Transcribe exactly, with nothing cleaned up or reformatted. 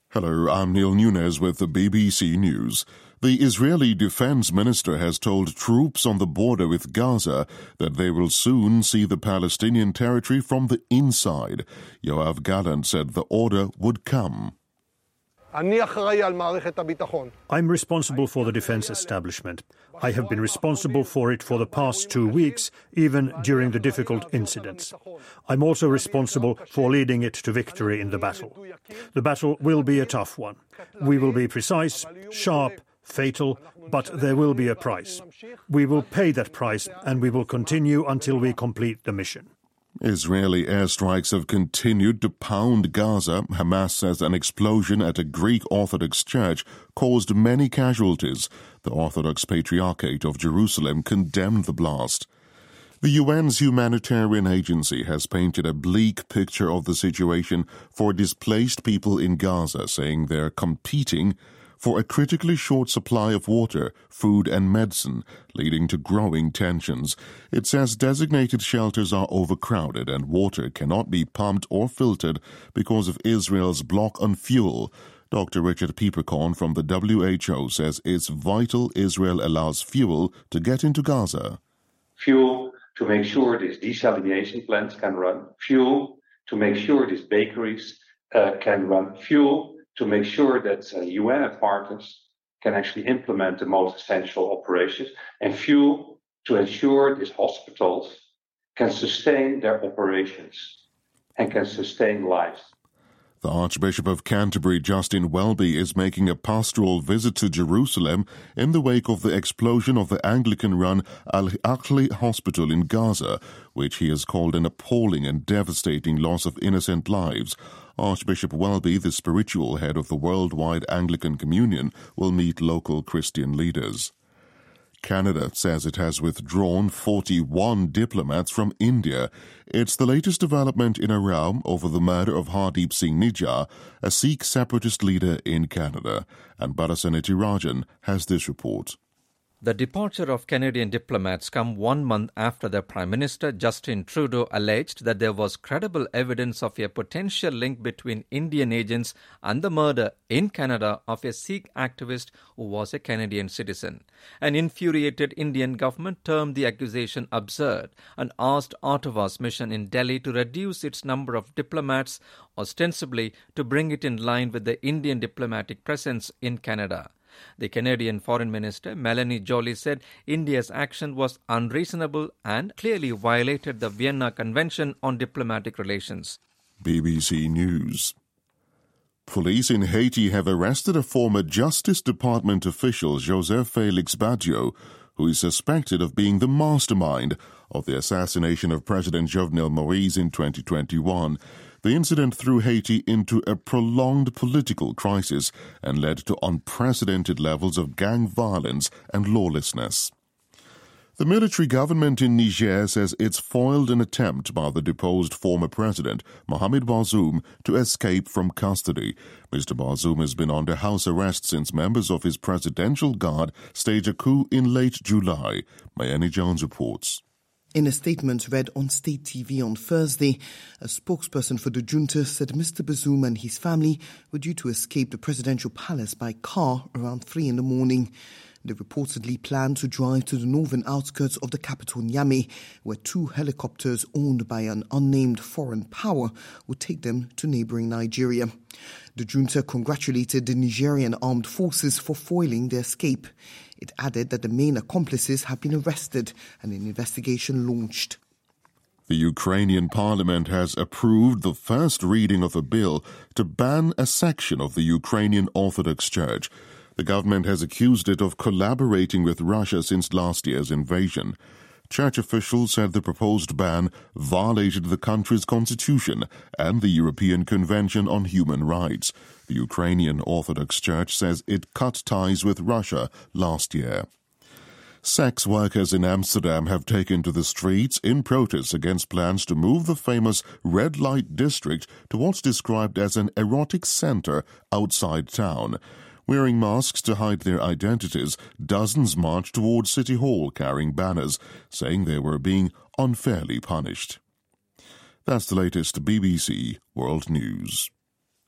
Hello, I'm Neil Nunes with the B B C News. The Israeli defense minister has told troops on the border with Gaza that they will soon see the Palestinian territory from the inside. Yoav Gallant said the order would come. I'm responsible for the defense establishment. I have been responsible for it for the past two weeks, even during the difficult incidents. I'm also responsible for leading it to victory in the battle. The battle will be a tough one. We will be precise, sharp, fatal, but there will be a price. We will pay that price, and we will continue until we complete the mission. Israeli airstrikes have continued to pound Gaza. Hamas says an explosion at a Greek Orthodox church caused many casualties. The Orthodox Patriarchate of Jerusalem condemned the blast. The U N's humanitarian agency has painted a bleak picture of the situation for displaced people in Gaza, saying they're competing for a critically short supply of water, food and medicine, leading to growing tensions. It says designated shelters are overcrowded and water cannot be pumped or filtered because of Israel's block on fuel. Doctor Richard Peeperkorn from the W H O says it's vital Israel allows fuel to get into Gaza. Fuel to make sure these desalination plants can run, fuel to make sure these bakeries uh, can run, fuel to make sure that uh, U N partners can actually implement the most essential operations, and fuel to ensure these hospitals can sustain their operations and can sustain lives. The Archbishop of Canterbury, Justin Welby, is making a pastoral visit to Jerusalem in the wake of the explosion of the Anglican-run Al-Ahli Hospital in Gaza, which he has called an appalling and devastating loss of innocent lives. Archbishop Welby, the spiritual head of the worldwide Anglican Communion, will meet local Christian leaders. Canada says it has withdrawn forty-one diplomats from India. It's the latest development in a row over the murder of Hardeep Singh Nijjar, a Sikh separatist leader in Canada. And Barasan Ethirajan has this report. The departure of Canadian diplomats come one month after the Prime Minister, Justin Trudeau, alleged that there was credible evidence of a potential link between Indian agents and the murder in Canada of a Sikh activist who was a Canadian citizen. An infuriated Indian government termed the accusation absurd and asked Ottawa's mission in Delhi to reduce its number of diplomats, ostensibly to bring it in line with the Indian diplomatic presence in Canada. The Canadian Foreign Minister, Melanie Joly, said India's action was unreasonable and clearly violated the Vienna Convention on Diplomatic Relations. B B C News. Police in Haiti have arrested a former Justice Department official, Joseph Félix Badjo, who is suspected of being the mastermind of the assassination of President Jovenel Moïse in twenty twenty-one. The incident threw Haiti into a prolonged political crisis and led to unprecedented levels of gang violence and lawlessness. The military government in Niger says it's foiled an attempt by the deposed former president, Mohamed Bazoum, to escape from custody. Mister Bazoum has been under house arrest since members of his presidential guard staged a coup in late July. Mayeni Jones reports. In a statement read on State T V on Thursday, a spokesperson for the junta said Mister Bazoum and his family were due to escape the presidential palace by car around three in the morning. They reportedly planned to drive to the northern outskirts of the capital Niamey, where two helicopters owned by an unnamed foreign power would take them to neighboring Nigeria. The junta congratulated the Nigerian armed forces for foiling their escape. It added that the main accomplices have been arrested and an investigation launched. The Ukrainian parliament has approved the first reading of a bill to ban a section of the Ukrainian Orthodox Church. The government has accused it of collaborating with Russia since last year's invasion. Church officials said the proposed ban violated the country's constitution and the European Convention on Human Rights. The Ukrainian Orthodox Church says it cut ties with Russia last year. Sex workers in Amsterdam have taken to the streets in protest against plans to move the famous red light district to what's described as an erotic center outside town. Wearing masks to hide their identities, dozens marched towards City Hall carrying banners, saying they were being unfairly punished. That's the latest B B C World News.